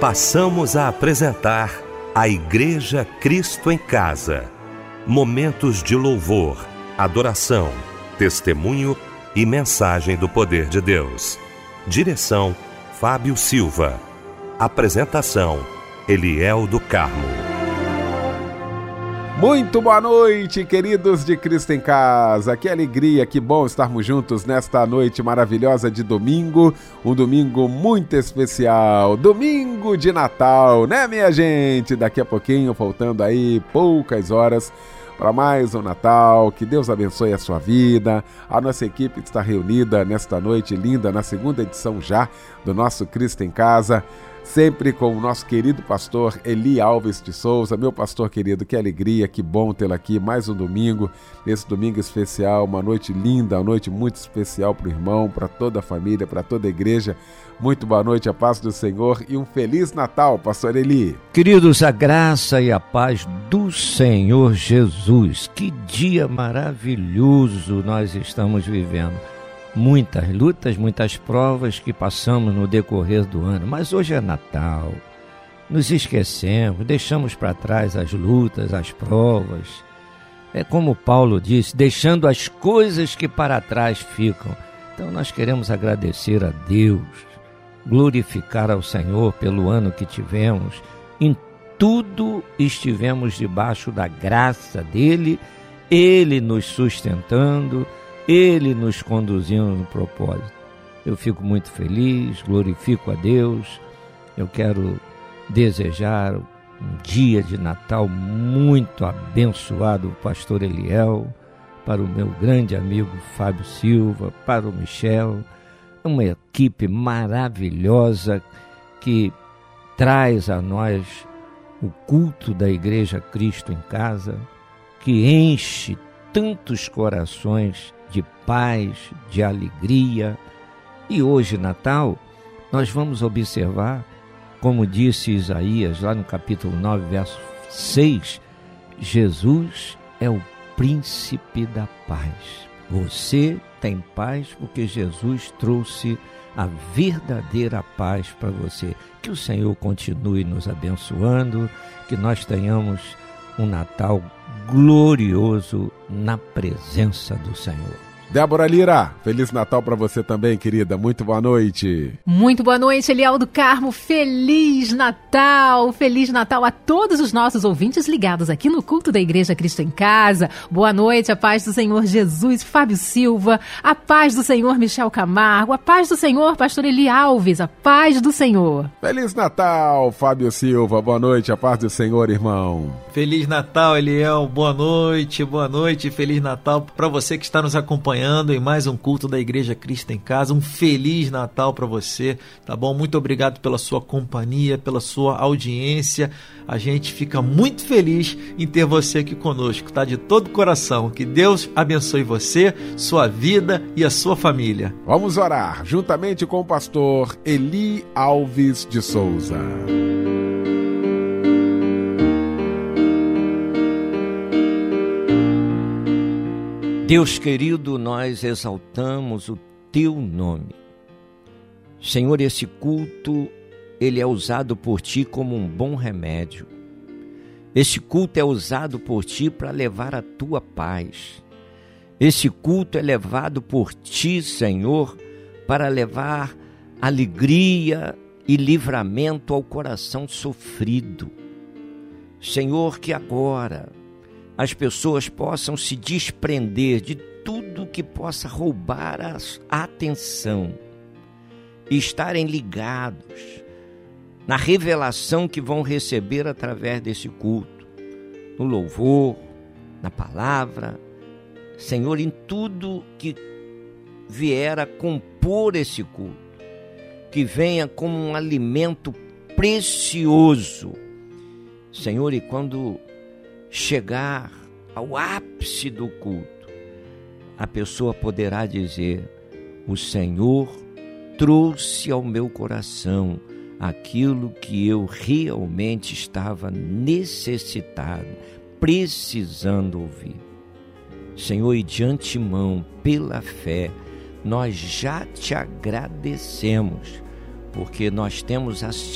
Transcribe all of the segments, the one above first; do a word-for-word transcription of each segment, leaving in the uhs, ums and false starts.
Passamos a apresentar a Igreja Cristo em Casa. Momentos de louvor, adoração, testemunho e mensagem do poder de Deus. Direção, Fábio Silva. Apresentação, Eliel do Carmo. Muito boa noite, queridos de Cristo em Casa. Que alegria, que bom estarmos juntos nesta noite maravilhosa de domingo. Um domingo muito especial, domingo de Natal, né, minha gente? Daqui a pouquinho, faltando aí poucas horas para mais um Natal. Que Deus abençoe a sua vida. A nossa equipe está reunida nesta noite linda, na segunda edição já do nosso Cristo em Casa, sempre com o nosso querido pastor Eli Alves de Souza. Meu pastor querido, que alegria, que bom tê-lo aqui mais um domingo, nesse domingo especial, uma noite linda, uma noite muito especial para o irmão, para toda a família, para toda a igreja. Muito boa noite, a paz do Senhor e um Feliz Natal, pastor Eli. Queridos, a graça e a paz do Senhor Jesus. Que dia maravilhoso nós estamos vivendo. Muitas lutas, muitas provas que passamos no decorrer do ano, mas hoje é Natal. Nos esquecemos, deixamos para trás as lutas, as provas. É como Paulo disse, deixando as coisas que para trás ficam. Então nós queremos agradecer a Deus, glorificar ao Senhor pelo ano que tivemos. Em tudo estivemos debaixo da graça dEle, Ele nos sustentando, Ele nos conduzindo no propósito. Eu fico muito feliz, glorifico a Deus. Eu quero desejar um dia de Natal muito abençoado para o pastor Eliel, para o meu grande amigo Fábio Silva, para o Michel, uma equipe maravilhosa que traz a nós o culto da Igreja Cristo em Casa, que enche tantos corações de paz, de alegria. E hoje, Natal, nós vamos observar, como disse Isaías, lá no capítulo nove, verso seis, Jesus é o príncipe da paz. Você tem paz porque Jesus trouxe a verdadeira paz para você. Que o Senhor continue nos abençoando, que nós tenhamos um Natal glorioso na presença do Senhor. Débora Lira, Feliz Natal para você também, querida. Muito boa noite. Muito boa noite, Eliel do Carmo. Feliz Natal. Feliz Natal a todos os nossos ouvintes ligados aqui no culto da Igreja Cristo em Casa. Boa noite, a paz do Senhor Jesus, Fábio Silva. A paz do Senhor, Michel Camargo. A paz do Senhor, pastor Eli Alves. A paz do Senhor. Feliz Natal, Fábio Silva. Boa noite, a paz do Senhor, irmão. Feliz Natal, Eliel. Boa noite, boa noite. Feliz Natal para você que está nos acompanhando em mais um culto da Igreja Cristo em Casa. Um Feliz Natal para você, tá bom? Muito obrigado pela sua companhia, pela sua audiência. A gente fica muito feliz em ter você aqui conosco, tá? De todo o coração. Que Deus abençoe você, sua vida e a sua família. Vamos orar juntamente com o pastor Eli Alves de Souza. Deus querido, nós exaltamos o Teu nome. Senhor, esse culto, ele é usado por Ti como um bom remédio. Esse culto é usado por Ti para levar a Tua paz. Esse culto é levado por Ti, Senhor, para levar alegria e livramento ao coração sofrido. Senhor, que agora as pessoas possam se desprender de tudo que possa roubar a atenção e estarem ligados na revelação que vão receber através desse culto, no louvor, na palavra, Senhor, em tudo que vier a compor esse culto, que venha como um alimento precioso, Senhor, e quando chegar ao ápice do culto, a pessoa poderá dizer: o Senhor trouxe ao meu coração aquilo que eu realmente estava necessitado, precisando ouvir. Senhor, e de antemão, pela fé, nós já te agradecemos, porque nós temos a certeza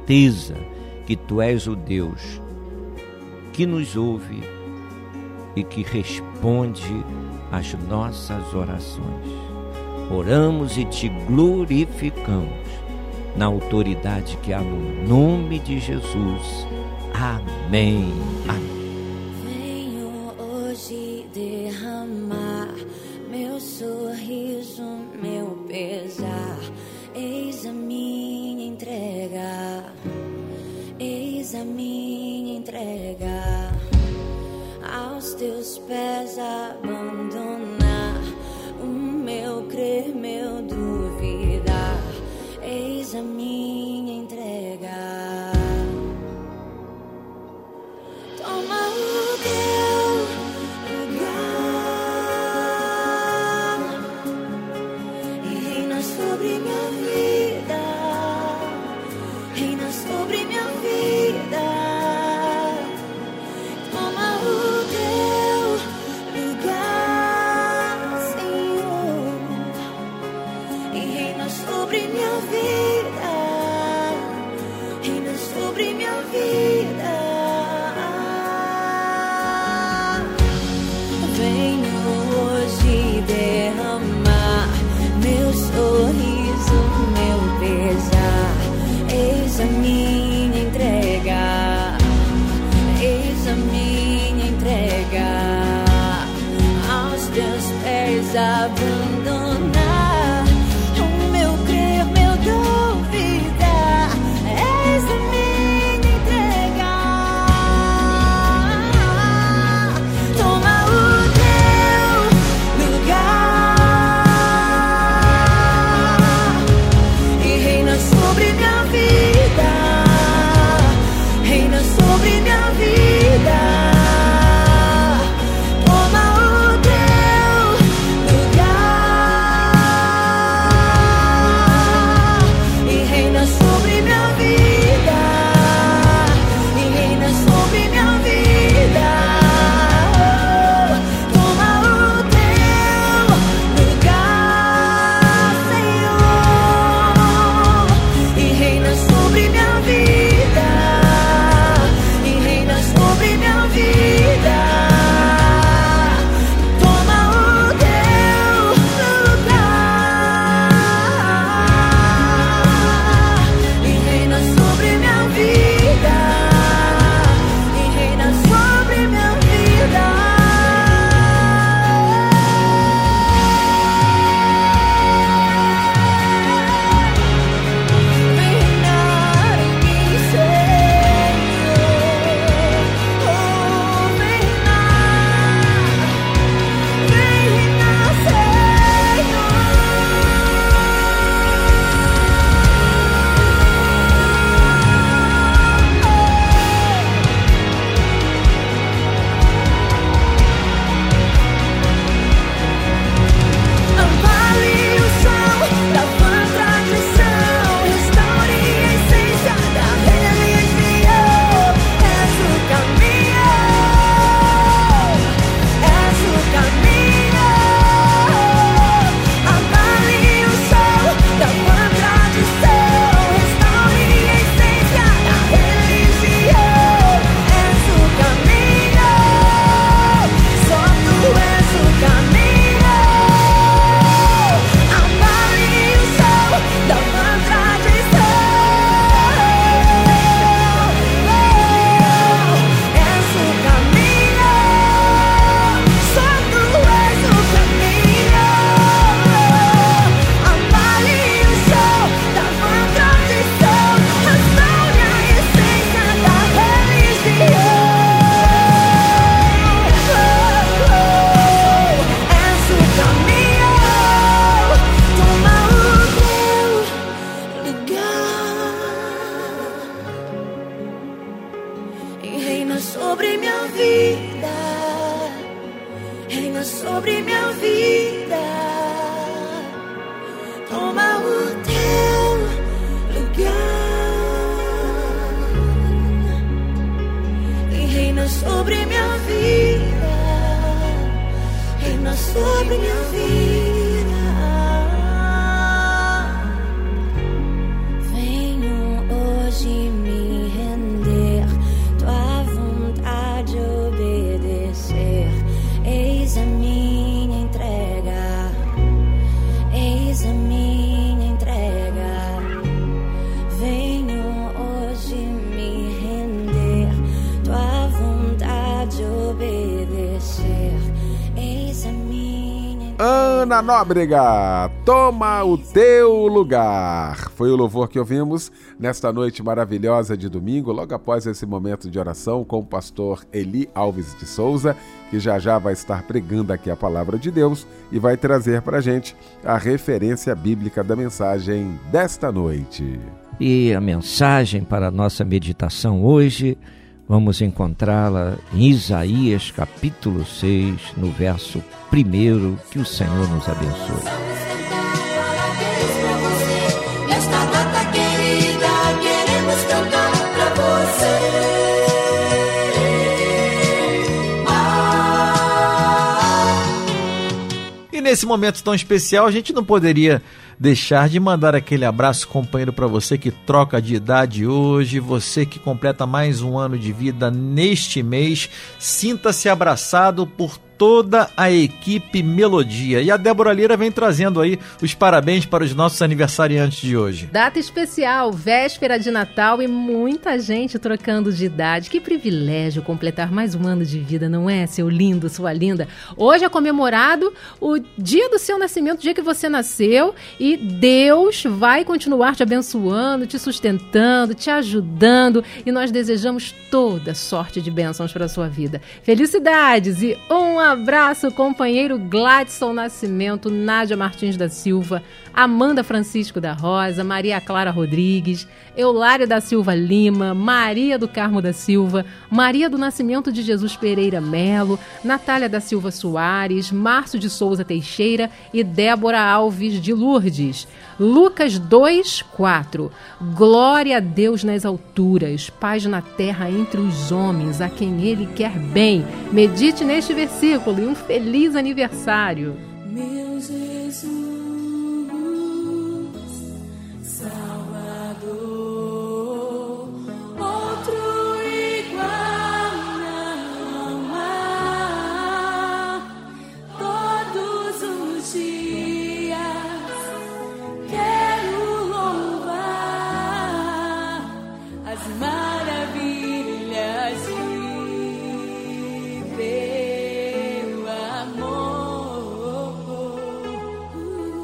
certeza que Tu és o Deus que nos ouve e que responde às nossas orações. Oramos e Te glorificamos na autoridade que há no nome de Jesus. Amém. Amém. Venho hoje derramar meu sorriso, meu pesar. Eis a minha entrega, eis a minha entrega. Aos Teus pés abandonar o meu crer, meu duvidar. Eis a minha entrega. Toma o Teu lugar e reina sobre minha vida, reina sobre minha vida. Toma o Teu lugar, Senhor, e reina sobre minha vida, reina sobre minha vida. Venho hoje derramar meu sorriso, meu pesar. Eis a minha entrega, eis a minha entrega. Aos Teus pés abandonar o meu crer, meu duvidar. Eis a minha entrega. Toma o Teu lugar e reina sobre minha vida, reina sobre minha vida. Toma o Teu lugar e reina sobre minha vida, e reina sobre minha vida. Toma o Teu lugar, Senhor, e reina sobre minha vida, e reina sobre minha vida. Toma o Teu lugar e reina sobre minha vida, e reina sobre minha vida. Vem reinar em mim, Senhor. Oh, vem reinar, vem reinar, Senhor. Ampare o som da Tua tradição, restaure a essência da religião. És o caminho, és o caminho. Ampare o som da Tua tradição, restaure a essência da religião. És o caminho, só Tu és o caminho. Ampare o som da Tua tradição. És o caminho, só Tu és o caminho. Ampare o som da Tua tradição, restaure a essência da religião. És o caminho, toma o Teu lugar e reina sobre minha vida, reina sobre minha vida. Toma o Teu lugar e reina sobre minha vida, reina sobre minha vida. Venho hoje Ana Nóbrega, toma o teu lugar. Foi o louvor que ouvimos nesta noite maravilhosa de domingo, logo após esse momento de oração com o pastor Eli Alves de Souza, que já já vai estar pregando aqui a palavra de Deus e vai trazer para a gente a referência bíblica da mensagem desta noite. E a mensagem para a nossa meditação hoje, vamos encontrá-la em Isaías capítulo seis, no verso primeiro. Que o Senhor nos abençoe. Nesta data querida, queremos cantar pra você. E nesse momento tão especial, a gente não poderia deixar de mandar aquele abraço, companheiro, para você que troca de idade hoje, você que completa mais um ano de vida neste mês. Sinta-se abraçado por toda a equipe Melodia. E a Débora Lira vem trazendo aí os parabéns para os nossos aniversariantes de hoje. Data especial, véspera de Natal e muita gente trocando de idade. Que privilégio completar mais um ano de vida, não é, seu lindo, sua linda? Hoje é comemorado o dia do seu nascimento, o dia que você nasceu, e Deus vai continuar te abençoando, te sustentando, te ajudando, e nós desejamos toda sorte de bênçãos para a sua vida. Felicidades e um abraço, companheiro Gladson Nascimento, Nádia Martins da Silva, Amanda Francisco da Rosa, Maria Clara Rodrigues, Eulária da Silva Lima, Maria do Carmo da Silva, Maria do Nascimento de Jesus Pereira Melo, Natália da Silva Soares, Márcio de Souza Teixeira e Débora Alves de Lourdes. Lucas dois, quatro. Glória a Deus nas alturas, paz na terra entre os homens, a quem Ele quer bem. Medite neste versículo e um feliz aniversário. Meu Jesus, Salvador, outro igual não há. Todos os dias quero louvar as maravilhas de teu amor.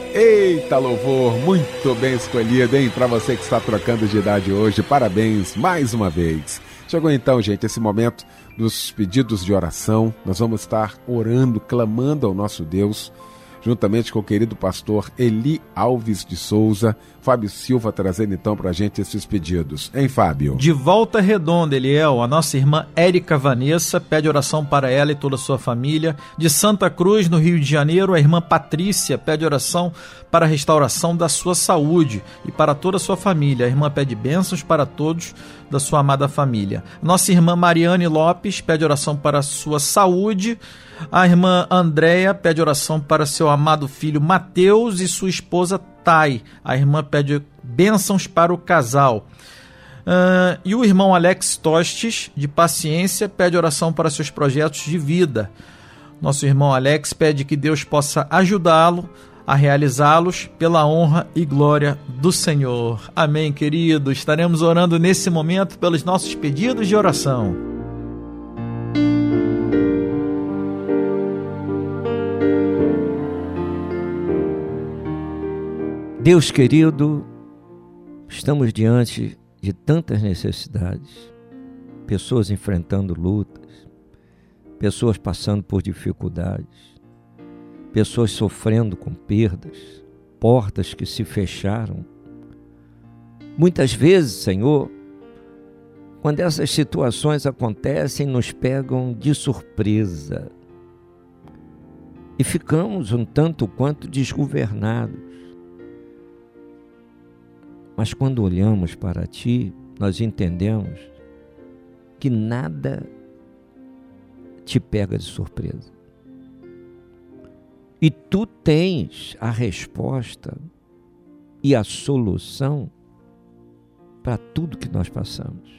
Eita, louvor, muito bem escolhido, hein? Para você que está trocando de idade hoje, parabéns mais uma vez. Chegou então, gente, esse momento dos pedidos de oração. Nós vamos estar orando, clamando ao nosso Deus, juntamente com o querido pastor Eli Alves de Souza. Fábio Silva trazendo então pra gente esses pedidos. Hein, Fábio? De Volta Redonda, Eliel, a nossa irmã Érica Vanessa pede oração para ela e toda a sua família. De Santa Cruz, no Rio de Janeiro, a irmã Patrícia pede oração para a restauração da sua saúde e para toda a sua família. A irmã pede bênçãos para todos da sua amada família. Nossa irmã Mariane Lopes pede oração para a sua saúde. A irmã Andréia pede oração para seu amado filho Mateus e sua esposa Thay. A irmã pede bênçãos para o casal. Uh, e o irmão Alex Tostes, de Paciência, pede oração para seus projetos de vida. Nosso irmão Alex pede que Deus possa ajudá-lo a realizá-los pela honra e glória do Senhor. Amém, querido. Estaremos orando nesse momento pelos nossos pedidos de oração. Deus querido, estamos diante de tantas necessidades, pessoas enfrentando lutas, pessoas passando por dificuldades, pessoas sofrendo com perdas, portas que se fecharam. Muitas vezes, Senhor, quando essas situações acontecem, nos pegam de surpresa e ficamos um tanto quanto desgovernados. Mas quando olhamos para Ti, nós entendemos que nada te pega de surpresa. E Tu tens a resposta e a solução para tudo que nós passamos.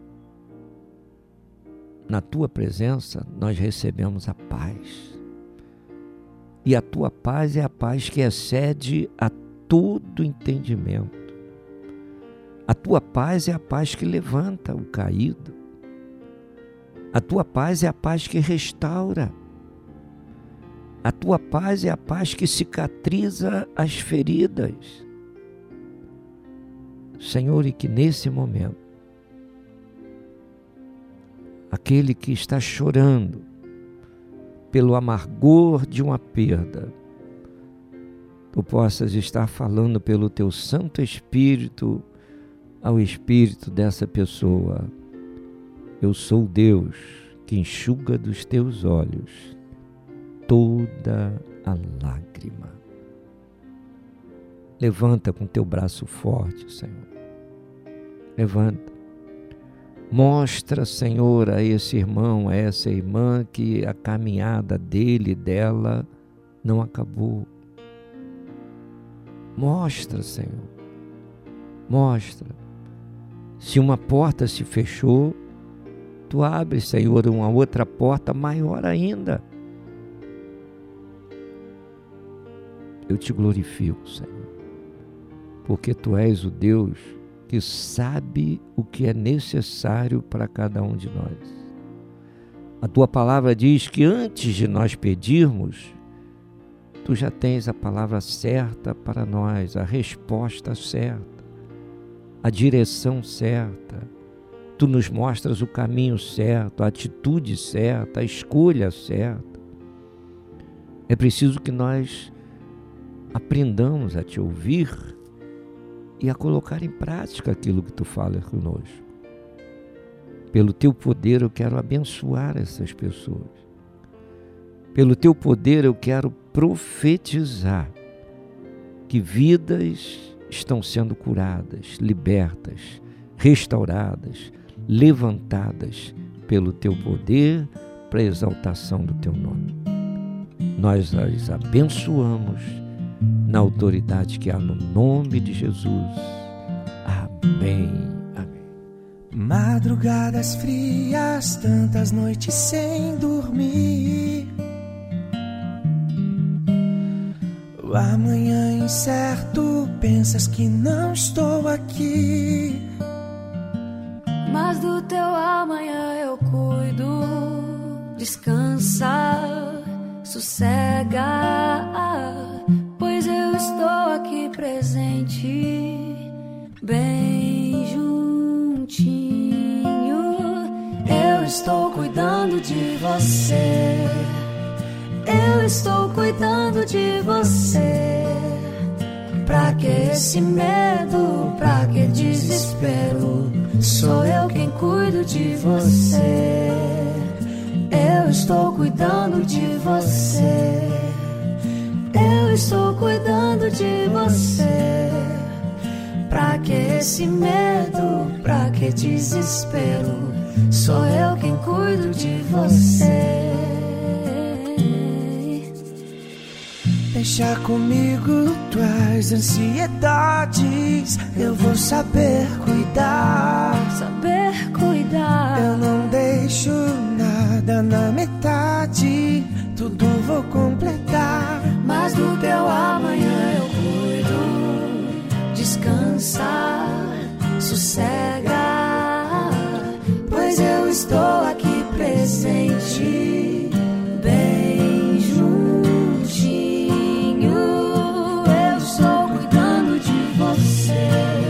Na Tua presença, nós recebemos a paz. E a Tua paz é a paz que excede a todo entendimento. A Tua paz é a paz que levanta o caído. A Tua paz é a paz que restaura. A Tua paz é a paz que cicatriza as feridas. Senhor, e que nesse momento, aquele que está chorando pelo amargor de uma perda, Tu possas estar falando pelo Teu Santo Espírito ao espírito dessa pessoa: eu sou Deus que enxuga dos teus olhos toda a lágrima. Levanta com teu braço forte, Senhor. Levanta. Mostra, Senhor, a esse irmão, a essa irmã, que a caminhada dele e dela não acabou. Mostra, Senhor. Mostra. Se uma porta se fechou, Tu abre, Senhor, uma outra porta maior ainda. Eu Te glorifico, Senhor, porque Tu és o Deus que sabe o que é necessário para cada um de nós. A Tua palavra diz que antes de nós pedirmos, Tu já tens a palavra certa para nós, a resposta certa, a direção certa. Tu nos mostras o caminho certo, a atitude certa, a escolha certa. É preciso que nós aprendamos a Te ouvir e a colocar em prática aquilo que Tu falas conosco. Pelo Teu poder eu quero abençoar essas pessoas. Pelo Teu poder eu quero profetizar que vidas estão sendo curadas, libertas, restauradas, levantadas pelo Teu poder para a exaltação do Teu nome. Nós as abençoamos na autoridade que há no nome de Jesus. Amém. Amém. Madrugadas frias, tantas noites sem dormir, o amanhã incerto, pensas que não estou aqui, mas do teu amanhã eu cuido. Descansa, sossega, pois eu estou aqui presente, bem juntinho. Eu estou cuidando de você. Eu estou cuidando de você. Pra que esse medo, pra que desespero? Sou eu quem cuido de você. Eu estou cuidando de você. Eu estou cuidando de você. Pra que esse medo, pra que desespero? Sou eu quem cuido de você. Deixa comigo tuas ansiedades. Eu vou saber cuidar. Saber cuidar. Eu não deixo nada na metade. Tudo vou completar. Mas do teu amanhã eu cuido. Descansa, sossega, pois eu estou aqui presente, bem juntinho. Eu estou cuidando de você.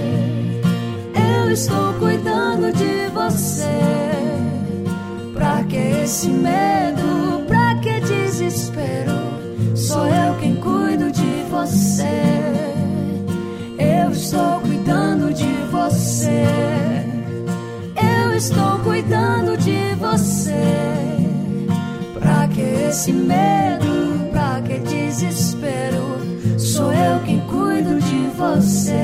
Eu estou cuidando de você. Pra que esse medo, pra que desespero? Sou eu quem cuido de você. Eu estou cuidando de você. Eu estou cuidando de você. Pra que esse medo, pra que desespero? Sou eu quem cuido de você.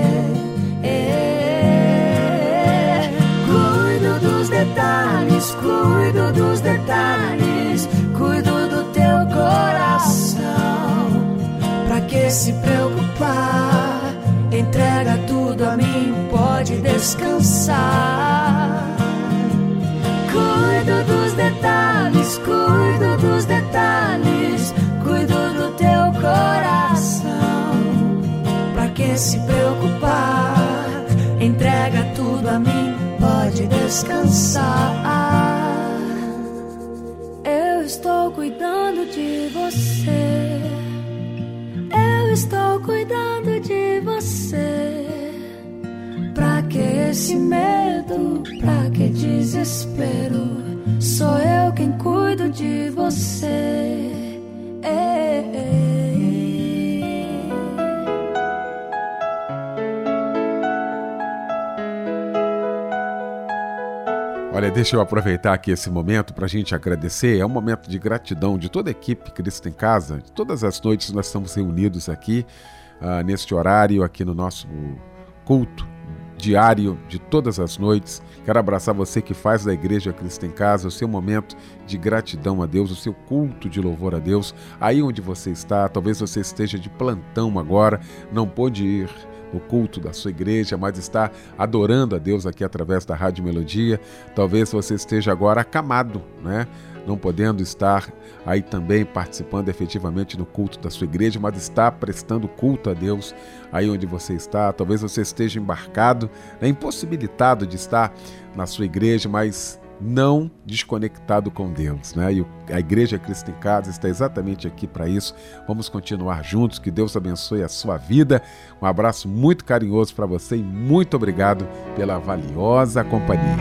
É. Cuido dos detalhes, cuido dos detalhes, cuido do teu coração. Pra que se preocupar? Entrega tudo a mim, pode descansar. Cuido dos detalhes, cuido dos detalhes, cuido do teu coração. Pra que se preocupar? Entrega tudo a mim, pode descansar. Eu estou cuidando de você. Eu estou cuidando de você. Pra que esse medo, pra que desespero? Sou eu quem cuido de você. É, é. Olha, deixa eu aproveitar aqui esse momento para a gente agradecer. É um momento de gratidão de toda a equipe Cristo em Casa. Todas as noites nós estamos reunidos aqui, uh, neste horário, aqui no nosso culto diário de todas as noites. Quero abraçar você que faz da Igreja Cristo em Casa o seu momento de gratidão a Deus, o seu culto de louvor a Deus. Aí onde você está, talvez você esteja de plantão agora, não pôde ir no culto da sua igreja, mas está adorando a Deus aqui através da Rádio Melodia. Talvez você esteja agora acamado, né? Não podendo estar aí também participando efetivamente no culto da sua igreja, mas está prestando culto a Deus aí onde você está. Talvez você esteja embarcado, né? Impossibilitado de estar na sua igreja, mas não desconectado com Deus, né? E a Igreja Cristo em Casa está exatamente aqui para isso. Vamos continuar juntos, que Deus abençoe a sua vida. Um abraço muito carinhoso para você e muito obrigado pela valiosa companhia.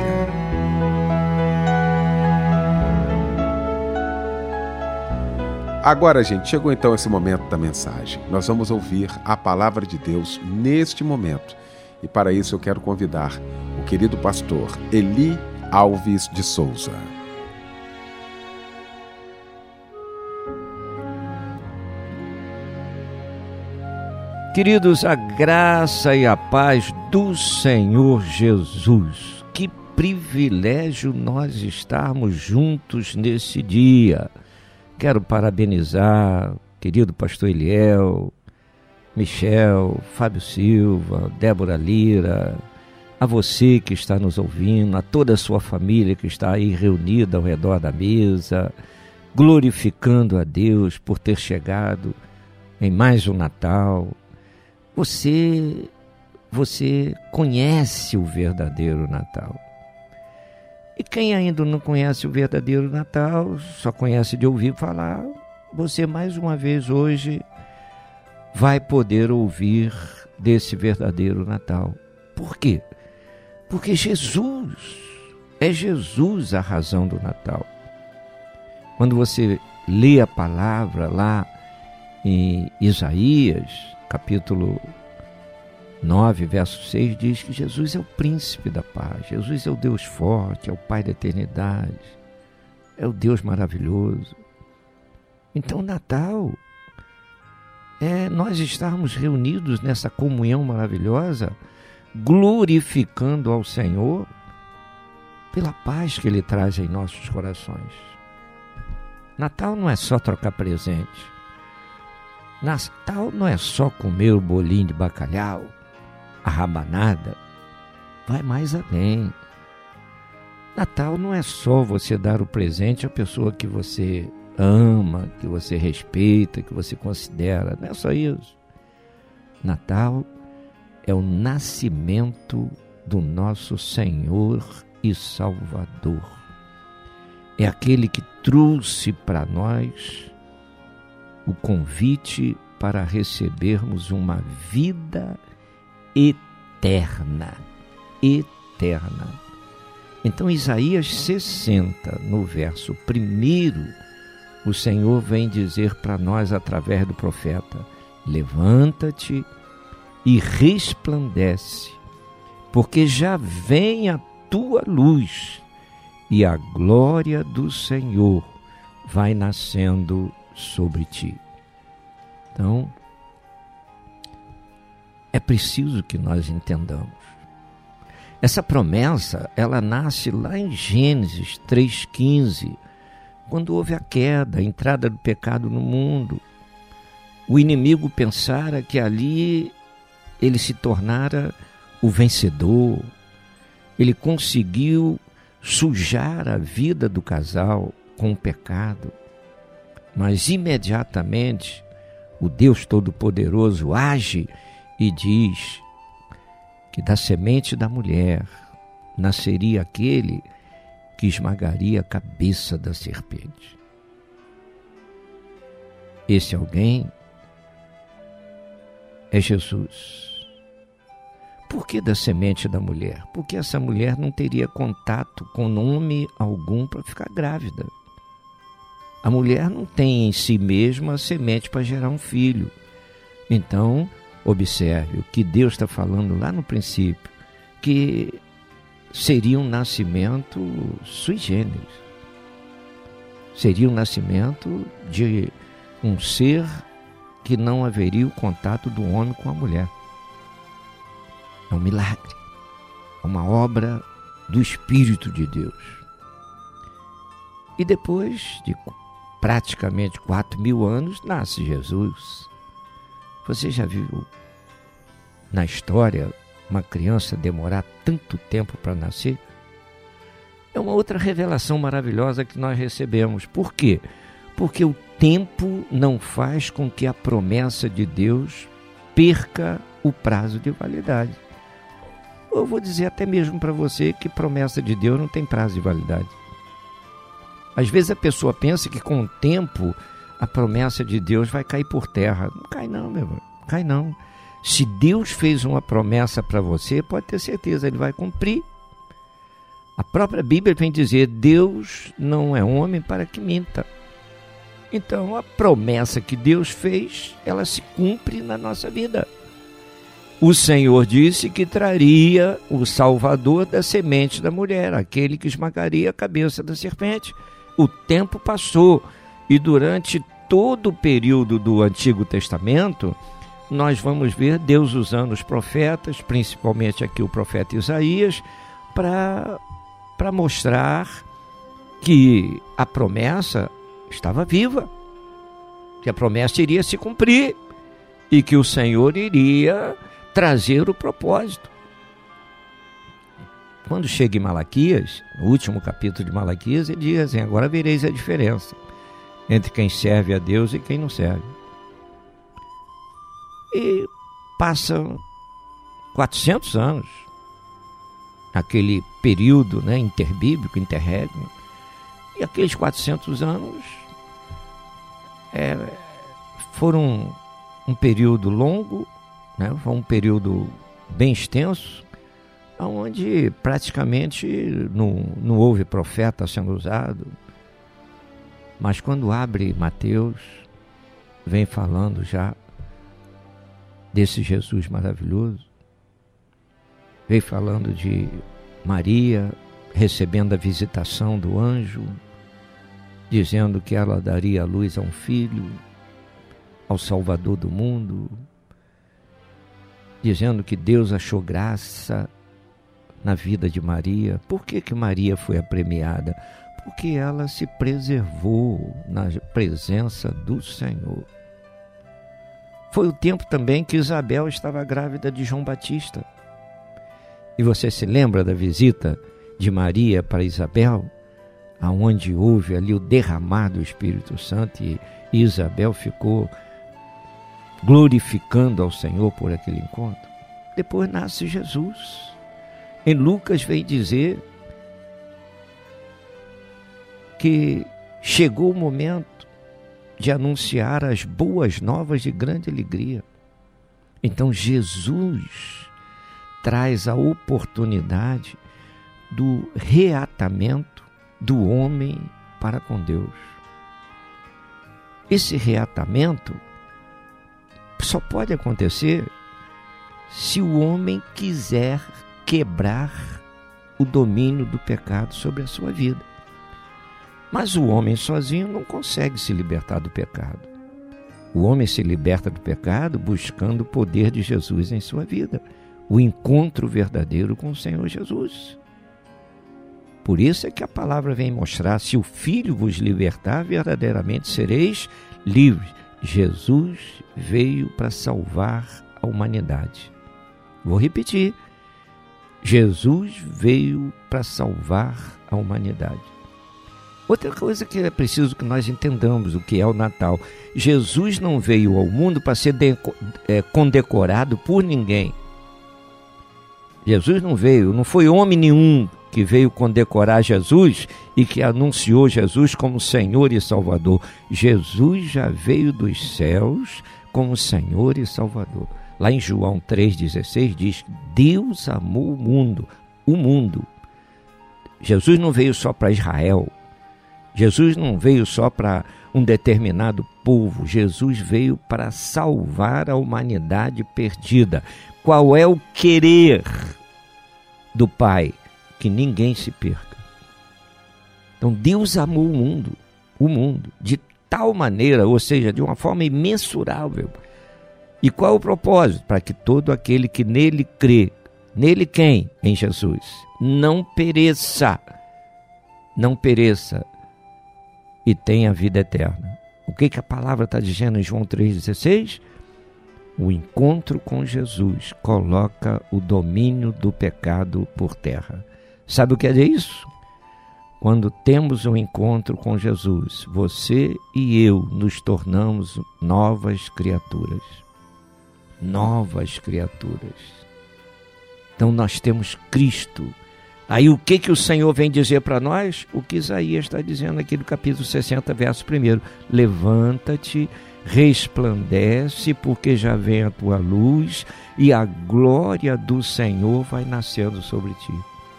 Agora, gente, chegou então esse momento da mensagem. Nós vamos ouvir a palavra de Deus neste momento. E para isso eu quero convidar o querido pastor Eli Alves de Souza. Queridos, a graça e a paz do Senhor Jesus. Que privilégio nós estarmos juntos nesse dia. Quero parabenizar o querido pastor Eliel, Michel, Fábio Silva, Débora Lira, a você que está nos ouvindo, a toda a sua família que está aí reunida ao redor da mesa, glorificando a Deus por ter chegado em mais um Natal. Você, você conhece o verdadeiro Natal. E quem ainda não conhece o verdadeiro Natal, só conhece de ouvir falar, você mais uma vez hoje vai poder ouvir desse verdadeiro Natal. Por quê? Porque Jesus, é Jesus a razão do Natal. Quando você lê a palavra lá em Isaías, capítulo nove, verso seis, diz que Jesus é o príncipe da paz, Jesus é o Deus forte, é o Pai da eternidade, é o Deus maravilhoso. Então, Natal é nós estarmos reunidos nessa comunhão maravilhosa, glorificando ao Senhor pela paz que Ele traz em nossos corações. Natal não é só trocar presente. Natal não é só comer o bolinho de bacalhau, a rabanada. Vai mais além. Natal não é só você dar o presente à pessoa que você ama, que você respeita, que você considera. Não é só isso. Natal é o nascimento do nosso Senhor e Salvador. É aquele que trouxe para nós o convite para recebermos uma vida eterna. Eterna. Então, Isaías sessenta, no verso primeiro, o Senhor vem dizer para nós através do profeta: levanta-te e resplandece, porque já vem a tua luz e a glória do Senhor vai nascendo sobre ti. Então, é preciso que nós entendamos. Essa promessa, ela nasce lá em Gênesis três, quinze, quando houve a queda, a entrada do pecado no mundo. O inimigo pensara que ali ele se tornara o vencedor. Ele conseguiu sujar a vida do casal com o pecado. Mas imediatamente o Deus Todo-Poderoso age e diz que da semente da mulher nasceria aquele que esmagaria a cabeça da serpente. Esse alguém é Jesus. Por que da semente da mulher? Porque essa mulher não teria contato com homem algum para ficar grávida. A mulher não tem em si mesma a semente para gerar um filho. Então, observe o que Deus está falando lá no princípio, que seria um nascimento sui generis. Seria um nascimento de um ser que não haveria o contato do homem com a mulher. É um milagre, é uma obra do Espírito de Deus. E depois de praticamente quatro mil anos, nasce Jesus. Você já viu na história uma criança demorar tanto tempo para nascer? É uma outra revelação maravilhosa que nós recebemos. Por quê? Porque o tempo não faz com que a promessa de Deus perca o prazo de validade. Eu vou dizer até mesmo para você que promessa de Deus não tem prazo de validade. Às vezes a pessoa pensa que com o tempo a promessa de Deus vai cair por terra. Não cai não, meu irmão. Não cai não. Se Deus fez uma promessa para você, pode ter certeza, Ele vai cumprir. A própria Bíblia vem dizer: Deus não é homem para que minta. Então a promessa que Deus fez, ela se cumpre na nossa vida. O Senhor disse que traria o Salvador da semente da mulher, aquele que esmagaria a cabeça da serpente. O tempo passou e durante todo o período do Antigo Testamento, nós vamos ver Deus usando os profetas, principalmente aqui o profeta Isaías, para para mostrar que a promessa estava viva, que a promessa iria se cumprir e que o Senhor iria trazer o propósito. Quando chega em Malaquias, no último capítulo de Malaquias, ele diz assim: agora vereis a diferença entre quem serve a Deus e quem não serve. E passam quatrocentos anos, aquele período, né, interbíblico, interregno, e aqueles quatrocentos anos é, foram um período longo, né? Foi um período bem extenso, onde praticamente não, não houve profeta sendo usado. Mas quando abre Mateus, vem falando já desse Jesus maravilhoso, vem falando de Maria recebendo a visitação do anjo, dizendo que ela daria a luz a um filho, ao Salvador do mundo, dizendo que Deus achou graça na vida de Maria. Por que que Maria foi apremiada? Porque ela se preservou na presença do Senhor. Foi o tempo também que Isabel estava grávida de João Batista. E você se lembra da visita de Maria para Isabel, aonde houve ali o derramar do Espírito Santo, e Isabel ficou glorificando ao Senhor por aquele encontro? Depois nasce Jesus. Em Lucas vem dizer que chegou o momento de anunciar as boas novas de grande alegria. Então Jesus traz a oportunidade do reatamento do homem para com Deus. Esse reatamento só pode acontecer se o homem quiser quebrar o domínio do pecado sobre a sua vida. Mas o homem sozinho não consegue se libertar do pecado. O homem se liberta do pecado buscando o poder de Jesus em sua vida, o encontro verdadeiro com o Senhor Jesus. Por isso é que a palavra vem mostrar: se o Filho vos libertar, verdadeiramente sereis livres. Jesus veio para salvar a humanidade. Vou repetir: Jesus veio para salvar a humanidade. Outra coisa que é preciso que nós entendamos o que é o Natal. Jesus não veio ao mundo para ser de, é, condecorado por ninguém. Jesus não veio, não foi homem nenhum que veio condecorar Jesus e que anunciou Jesus como Senhor e Salvador. Jesus já veio dos céus como Senhor e Salvador. Lá em João três dezesseis diz: Deus amou o mundo, o mundo. Jesus não veio só para Israel. Jesus não veio só para um determinado povo. Jesus veio para salvar a humanidade perdida. Qual é o querer do Pai? Que ninguém se perca. Então Deus amou o mundo, o mundo, de tal maneira, ou seja, de uma forma imensurável. E qual é o propósito? Para que todo aquele que nele crê, nele quem? Em Jesus, não pereça, não pereça, e tenha vida eterna. O que, que a palavra está dizendo em João três dezesseis? O encontro com Jesus coloca o domínio do pecado por terra. Sabe o que é isso? Quando temos um encontro com Jesus, você e eu nos tornamos novas criaturas. Novas criaturas. Então nós temos Cristo. Aí o que, que o Senhor vem dizer para nós? O que Isaías está dizendo aqui no capítulo sessenta, verso primeiro. Levanta-te, resplandece, porque já vem a tua luz e a glória do Senhor vai nascendo sobre ti.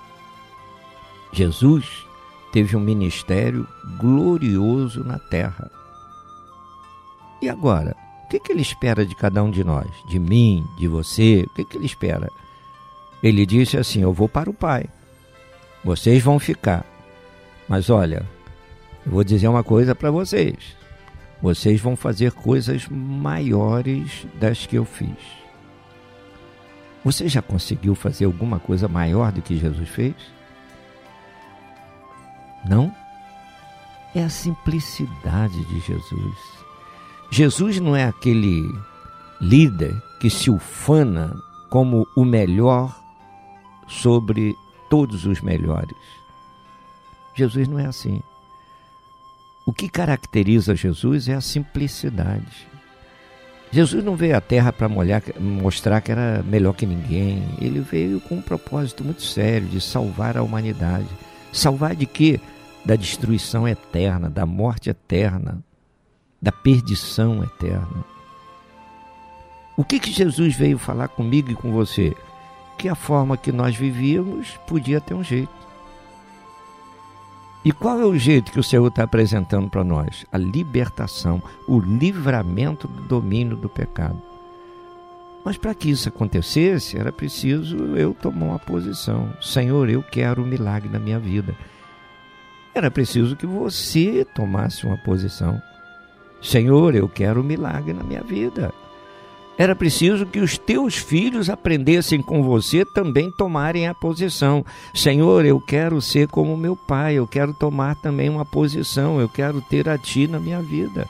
Jesus teve um ministério glorioso na terra. E agora, o que, que ele espera de cada um de nós? De mim, de você? O que, que ele espera? Ele disse assim: eu vou para o Pai. Vocês vão ficar. Mas olha, eu vou dizer uma coisa para vocês. Vocês vão fazer coisas maiores das que eu fiz. Você já conseguiu fazer alguma coisa maior do que Jesus fez? Não? É a simplicidade de Jesus. Jesus não é aquele líder que se ufana como o melhor sobre todos os melhores. Jesus não é assim. O que caracteriza Jesus é a simplicidade. Jesus não veio à Terra para mostrar que era melhor que ninguém. Ele veio com um propósito muito sério de salvar a humanidade. Salvar de quê? Da destruição eterna, da morte eterna, da perdição eterna. O que que Jesus veio falar comigo e com você? Que a forma que nós vivíamos podia ter um jeito. E qual é o jeito que o Senhor está apresentando para nós? A libertação, o livramento do domínio do pecado. Mas para que isso acontecesse, era preciso eu tomar uma posição. Senhor, eu quero um milagre na minha vida. Era preciso que você tomasse uma posição. Senhor, eu quero um milagre na minha vida. Era preciso que os teus filhos aprendessem com você também tomarem a posição. Senhor, eu quero ser como meu pai, eu quero tomar também uma posição, eu quero ter a ti na minha vida.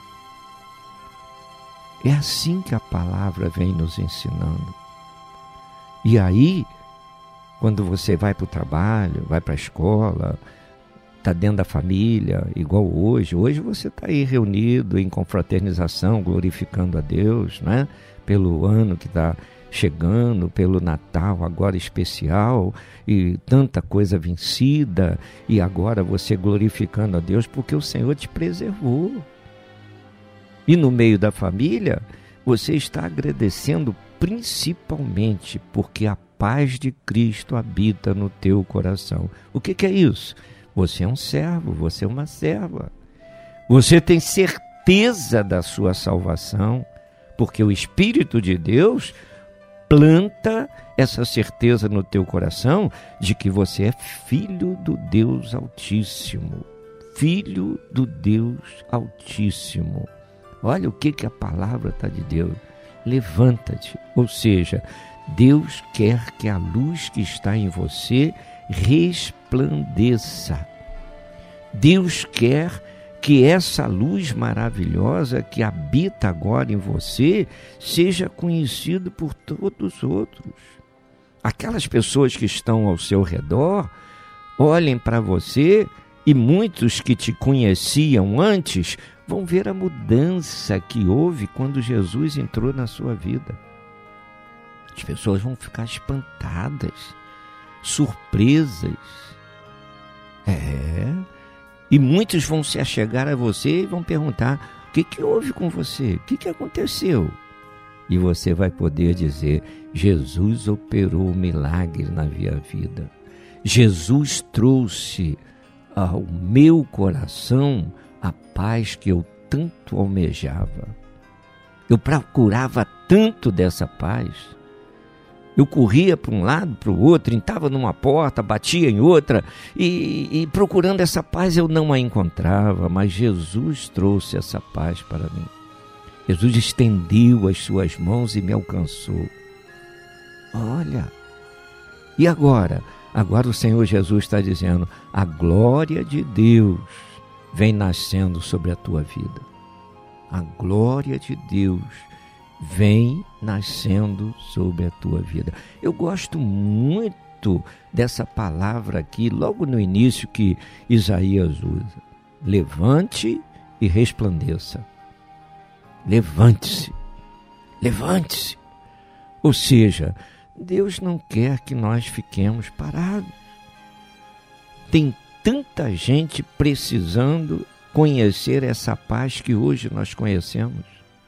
É assim que a palavra vem nos ensinando. E aí, quando você vai para o trabalho, vai para a escola, está dentro da família, igual hoje, hoje você está aí reunido em confraternização, glorificando a Deus, né? Pelo ano que está chegando, pelo Natal agora especial, e tanta coisa vencida, e agora você glorificando a Deus porque o Senhor te preservou. E no meio da família, você está agradecendo principalmente porque a paz de Cristo habita no teu coração. O que que é isso? Você é um servo, você é uma serva. Você tem certeza da sua salvação, porque o Espírito de Deus planta essa certeza no teu coração de que você é filho do Deus Altíssimo. Filho do Deus Altíssimo. Olha o que, que a palavra está de Deus. Levanta-te. Ou seja, Deus quer que a luz que está em você resplandeça. Deus quer que essa luz maravilhosa que habita agora em você seja conhecida por todos os outros. Aquelas pessoas que estão ao seu redor olhem para você e muitos que te conheciam antes vão ver a mudança que houve quando Jesus entrou na sua vida. As pessoas vão ficar espantadas, surpresas. É... E muitos vão se achegar a você e vão perguntar: o que, que houve com você? O que, que aconteceu? E você vai poder dizer: Jesus operou um milagre na minha vida. Jesus trouxe ao meu coração a paz que eu tanto almejava. Eu procurava tanto dessa paz. Eu corria para um lado, para o outro, entrava numa porta, batia em outra, e, e procurando essa paz eu não a encontrava, mas Jesus trouxe essa paz para mim. Jesus estendeu as suas mãos e me alcançou. Olha, e agora? Agora o Senhor Jesus está dizendo: a glória de Deus vem nascendo sobre a tua vida. A glória de Deus vem nascendo sobre a tua vida. Eu gosto muito dessa palavra aqui, logo no início que Isaías usa. Levante e resplandeça. Levante-se. Levante-se. Ou seja, Deus não quer que nós fiquemos parados. Tem tanta gente precisando conhecer essa paz que hoje nós conhecemos.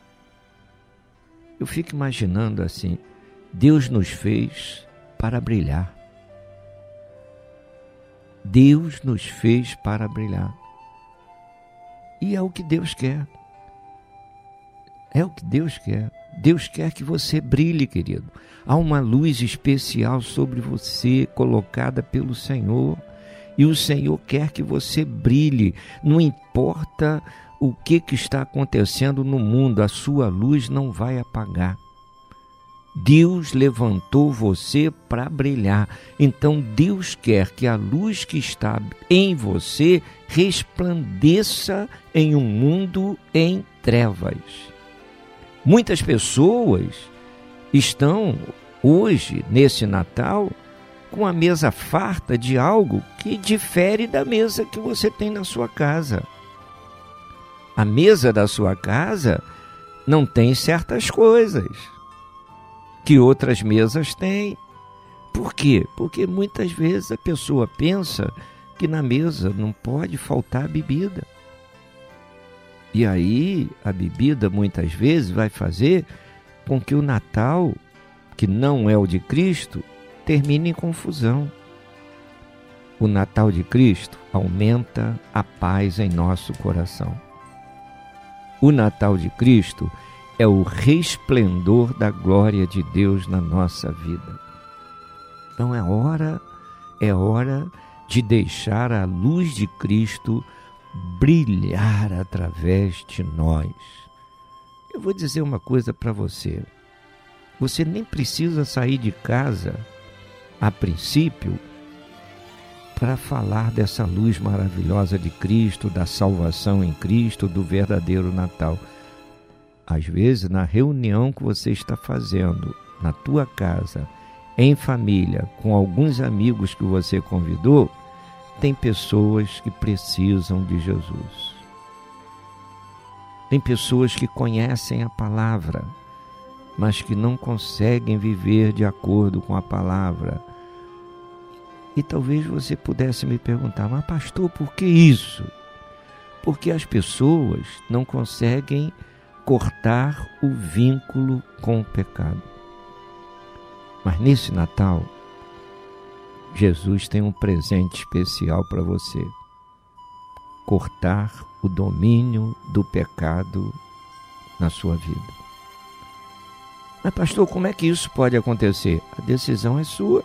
Eu fico imaginando assim: Deus nos fez para brilhar. Deus nos fez para brilhar. E é o que Deus quer. É o que Deus quer. Deus quer que você brilhe, querido. Há uma luz especial sobre você, colocada pelo Senhor. E o Senhor quer que você brilhe. Não importa o que, que está acontecendo no mundo, a sua luz não vai apagar. Deus levantou você para brilhar. Então Deus quer que a luz que está em você resplandeça em um mundo em trevas. Muitas pessoas estão hoje, nesse Natal, com a mesa farta de algo que difere da mesa que você tem na sua casa. A mesa da sua casa não tem certas coisas que outras mesas têm. Por quê? Porque muitas vezes a pessoa pensa que na mesa não pode faltar bebida. E aí a bebida muitas vezes vai fazer com que o Natal, que não é o de Cristo, termine em confusão. O Natal de Cristo aumenta a paz em nosso coração. O Natal de Cristo é o resplendor da glória de Deus na nossa vida. Então é hora, é hora de deixar a luz de Cristo brilhar através de nós. Eu vou dizer uma coisa para você. Você nem precisa sair de casa, a princípio, para falar dessa luz maravilhosa de Cristo, da salvação em Cristo, do verdadeiro Natal. Às vezes, na reunião que você está fazendo, na tua casa, em família, com alguns amigos que você convidou, tem pessoas que precisam de Jesus. Tem pessoas que conhecem a palavra, mas que não conseguem viver de acordo com a palavra. E talvez você pudesse me perguntar, mas pastor, por que isso? Porque as pessoas não conseguem cortar o vínculo com o pecado. Mas nesse Natal, Jesus tem um presente especial para você. Cortar o domínio do pecado na sua vida. Mas pastor, como é que isso pode acontecer? A decisão é sua.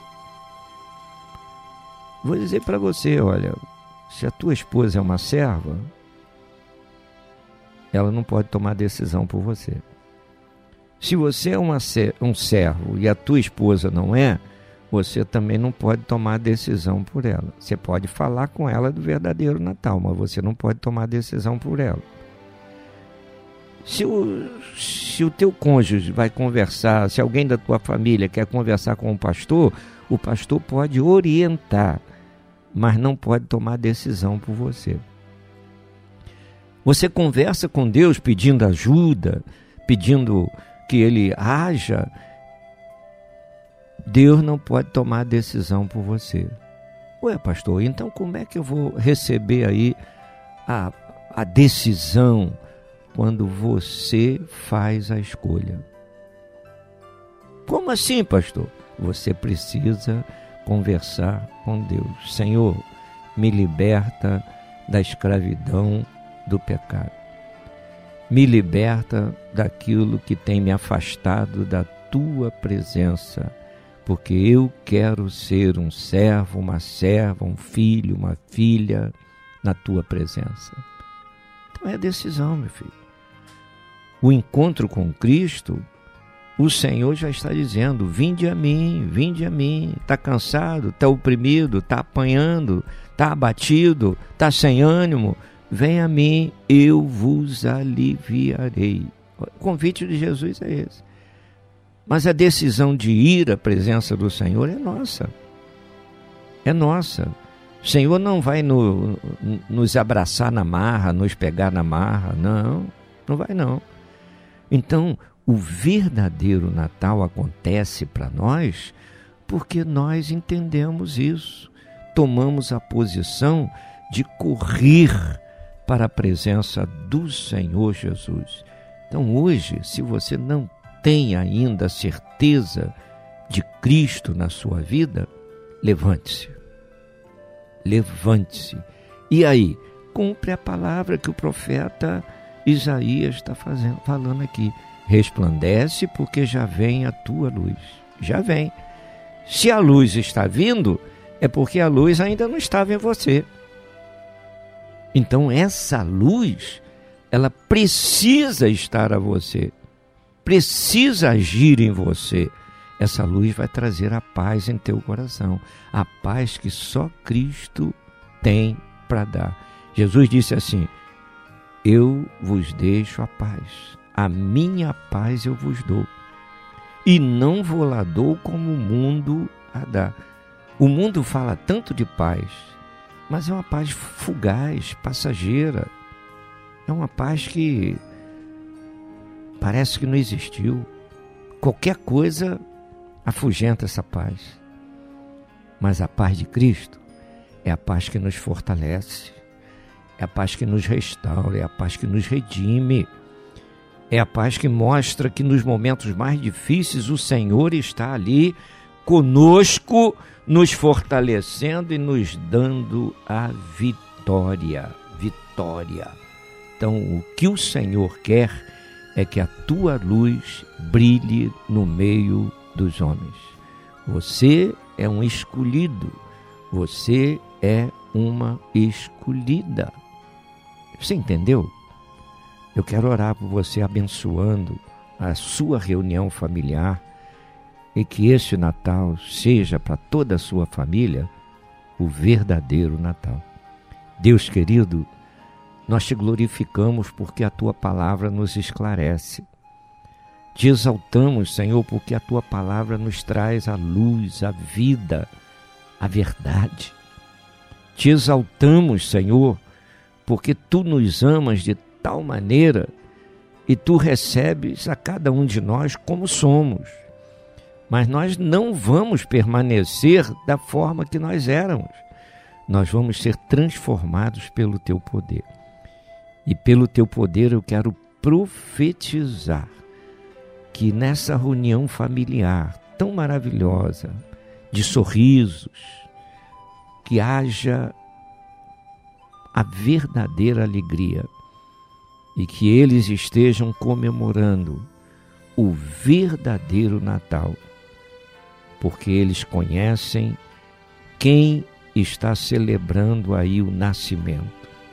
Vou dizer para você, olha, se a tua esposa é uma serva, ela não pode tomar decisão por você. Se você é uma, um servo e a tua esposa não é, você também não pode tomar decisão por ela. Você pode falar com ela do verdadeiro Natal, mas você não pode tomar decisão por ela. Se o, se o teu cônjuge vai conversar, se alguém da tua família quer conversar com o pastor, o pastor pode orientar, mas não pode tomar decisão por você. Você conversa com Deus pedindo ajuda, pedindo que Ele haja. Deus não pode tomar decisão por você. Ué, pastor, então como é que eu vou receber aí a, a decisão quando você faz a escolha? Como assim, pastor? Você precisa conversar com Deus. Senhor, me liberta da escravidão do pecado. Me liberta daquilo que tem me afastado da tua presença, porque eu quero ser um servo, uma serva, um filho, uma filha na tua presença. Então é a decisão, meu filho. O encontro com Cristo, o Senhor já está dizendo, vinde a mim, vinde a mim. Está cansado, está oprimido, está apanhando, está abatido, está sem ânimo. Vem a mim, eu vos aliviarei. O convite de Jesus é esse. Mas a decisão de ir à presença do Senhor é nossa. É nossa. O Senhor não vai no, nos abraçar na marra, nos pegar na marra. Não, não vai não. Então, o verdadeiro Natal acontece para nós porque nós entendemos isso. Tomamos a posição de correr para a presença do Senhor Jesus. Então, hoje, se você não tem ainda certeza de Cristo na sua vida, levante-se. Levante-se. E aí, cumpre a palavra que o profeta Isaías está fazendo, falando aqui. Resplandece porque já vem a tua luz. Já vem. Se a luz está vindo, é porque a luz ainda não estava em você. Então essa luz, ela precisa estar a você. Precisa agir em você. Essa luz vai trazer a paz em teu coração. A paz que só Cristo tem para dar. Jesus disse assim, eu vos deixo a paz. A minha paz eu vos dou. E não vou lá dou como o mundo a dá. O mundo fala tanto de paz, mas é uma paz fugaz, passageira. É uma paz que parece que não existiu. Qualquer coisa afugenta essa paz. Mas a paz de Cristo é a paz que nos fortalece, é a paz que nos restaura, é a paz que nos redime. É a paz que mostra que nos momentos mais difíceis o Senhor está ali conosco, nos fortalecendo e nos dando a vitória. Vitória. Então, o que o Senhor quer é que a tua luz brilhe no meio dos homens. Você é um escolhido. Você é uma escolhida. Você entendeu? Eu quero orar por você, abençoando a sua reunião familiar e que este Natal seja para toda a sua família o verdadeiro Natal. Deus querido, nós te glorificamos porque a tua palavra nos esclarece. Te exaltamos, Senhor, porque a tua palavra nos traz a luz, a vida, a verdade. Te exaltamos, Senhor, porque tu nos amas de tal maneira e tu recebes a cada um de nós como somos. Mas nós não vamos permanecer da forma que nós éramos. Nós vamos ser transformados pelo teu poder. E pelo teu poder eu quero profetizar que nessa reunião familiar tão maravilhosa, de sorrisos, que haja a verdadeira alegria e que eles estejam comemorando o verdadeiro Natal, porque eles conhecem quem está celebrando aí o nascimento.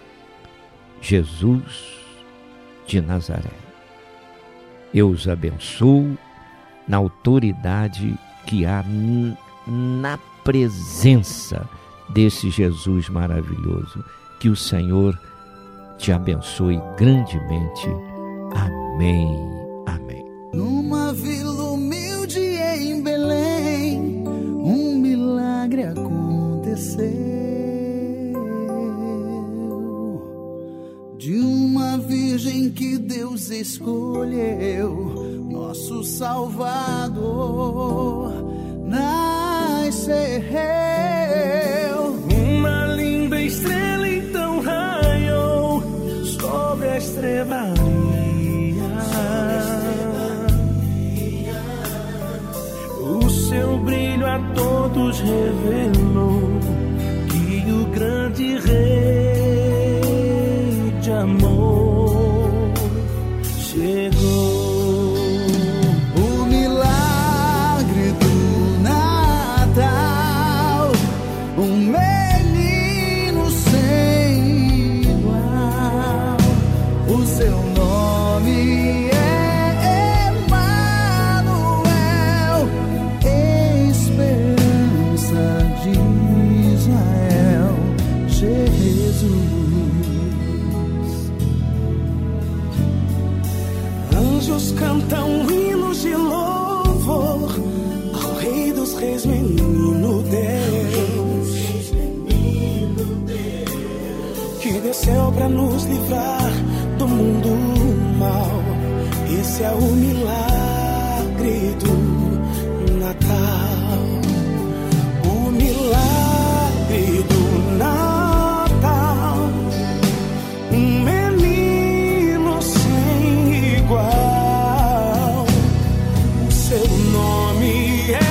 Jesus de Nazaré. Eu os abençoo na autoridade que há na presença desse Jesus maravilhoso. Que o Senhor te abençoe grandemente. Amém. Amém. Numa vila humilde em Belém, um milagre aconteceu. De uma virgem que Deus escolheu, nosso Salvador nasceu. Uma linda estrela então raiou sobre a estrebaria. O seu brilho a todos revelou que o grande rei de amor chegou. O milagre do Natal, um menino sem igual. O seu nome é Emanuel, esperança de Israel, Jesus. Anjos cantam hinos de louvor ao Rei dos Reis, menino Deus, que desceu para nos livrar do mundo mal. Esse é o milagre do Natal, o milagre do Natal, um menino sem igual. O seu nome é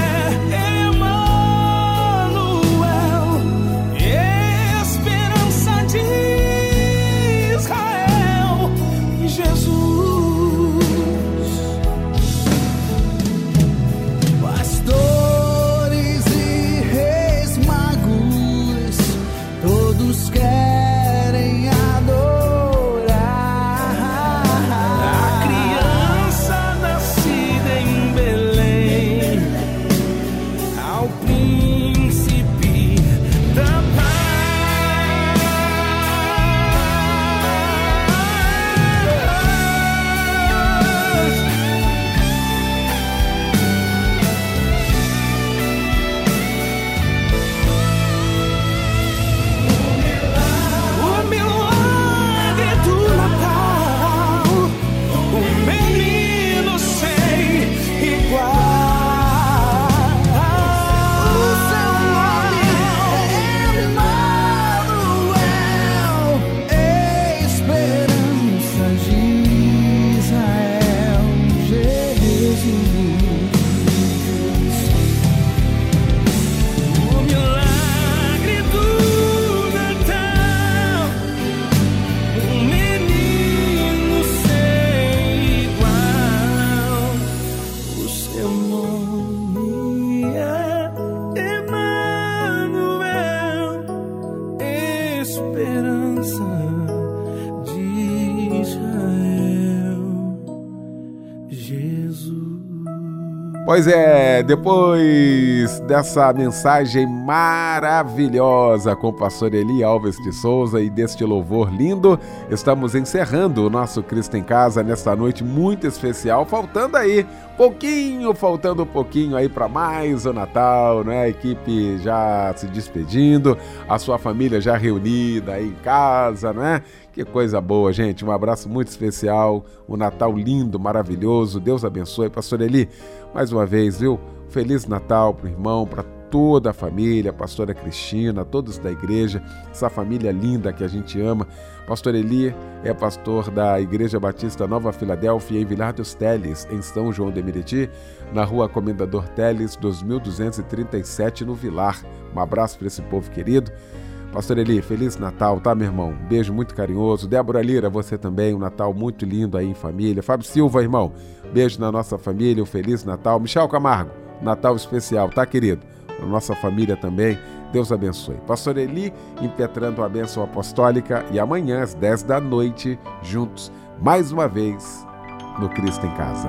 Emanuel, esperança de Israel, Jesus, pastor. Seu nome é Emanuel, esperança de Israel, Jesus. Pois é, depois dessa mensagem maravilhosa com o pastor Eli Alves de Souza e deste louvor lindo, estamos encerrando o nosso Cristo em Casa nesta noite muito especial, faltando aí pouquinho, faltando um pouquinho aí para mais o Natal, né? A equipe já se despedindo, a sua família já reunida aí em casa, né? Que coisa boa, gente. Um abraço muito especial. Um Natal lindo, maravilhoso. Deus abençoe. Pastor Eli, mais uma vez, viu? Feliz Natal para o irmão, para toda a família, pastora Cristina, todos da igreja, essa família linda que a gente ama. Pastor Eli é pastor da Igreja Batista Nova Filadélfia, em Vilar dos Teles, em São João de Meriti, na rua Comendador Teles, dois mil duzentos e trinta e sete, no Vilar. Um abraço para esse povo querido. Pastor Eli, Feliz Natal, tá, meu irmão? Um beijo muito carinhoso. Débora Lira, você também, um Natal muito lindo aí em família. Fábio Silva, irmão, beijo na nossa família, um Feliz Natal. Michel Camargo, Natal especial, tá, querido? A nossa família também, Deus abençoe. Pastor Eli impetrando a bênção apostólica e amanhã às dez da noite, juntos, mais uma vez, no Cristo em Casa.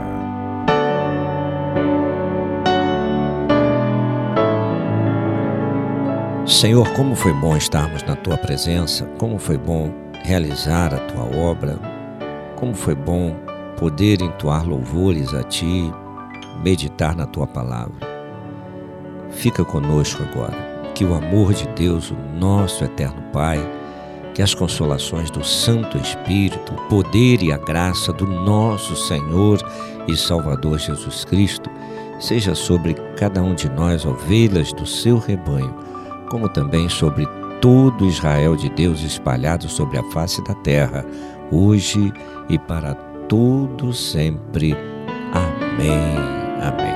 Senhor, como foi bom estarmos na Tua presença, como foi bom realizar a Tua obra, como foi bom poder entoar louvores a Ti, meditar na Tua palavra. Fica conosco agora, que o amor de Deus, o nosso eterno Pai, que as consolações do Santo Espírito, o poder e a graça do nosso Senhor e Salvador Jesus Cristo, seja sobre cada um de nós, ovelhas do seu rebanho, como também sobre todo Israel de Deus espalhado sobre a face da terra, hoje e para todo sempre. Amém. Amém.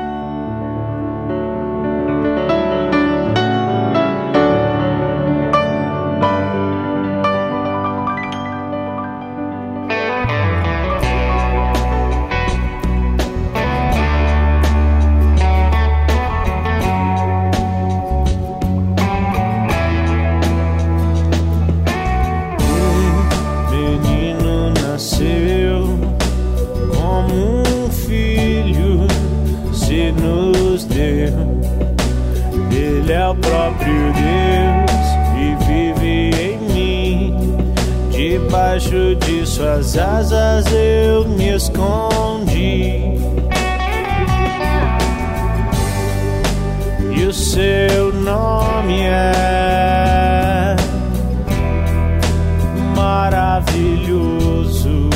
Suas asas eu me escondi, e o seu nome é maravilhoso.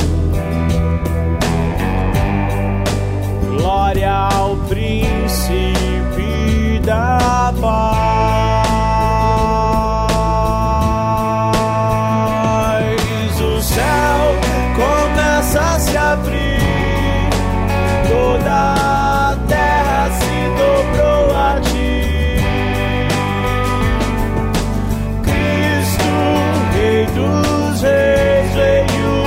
Glória ao príncipe da paz. Toda a terra se dobrou a ti, Cristo, Rei dos Reis, veio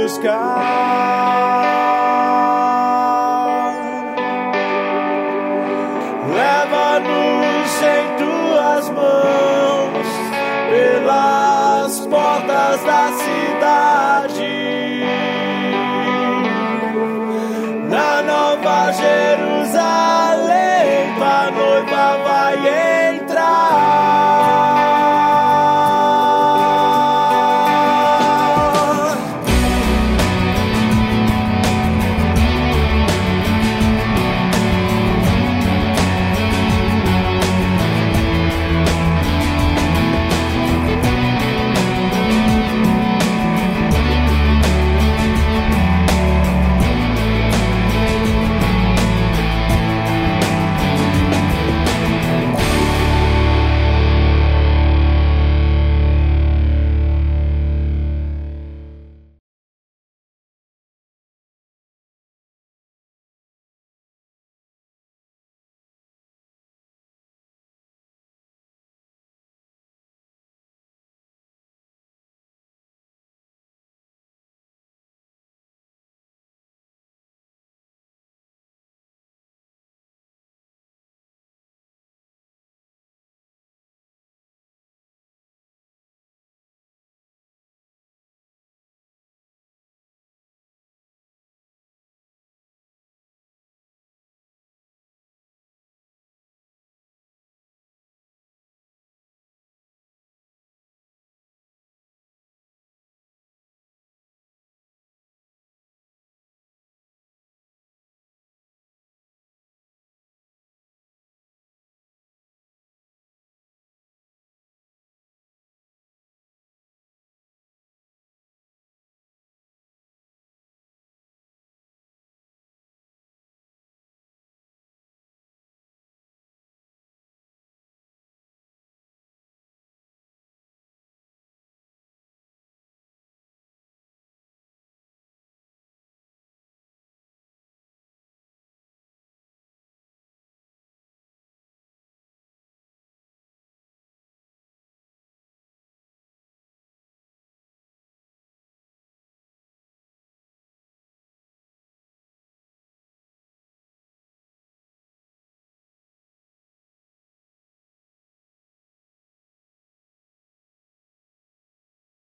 buscar.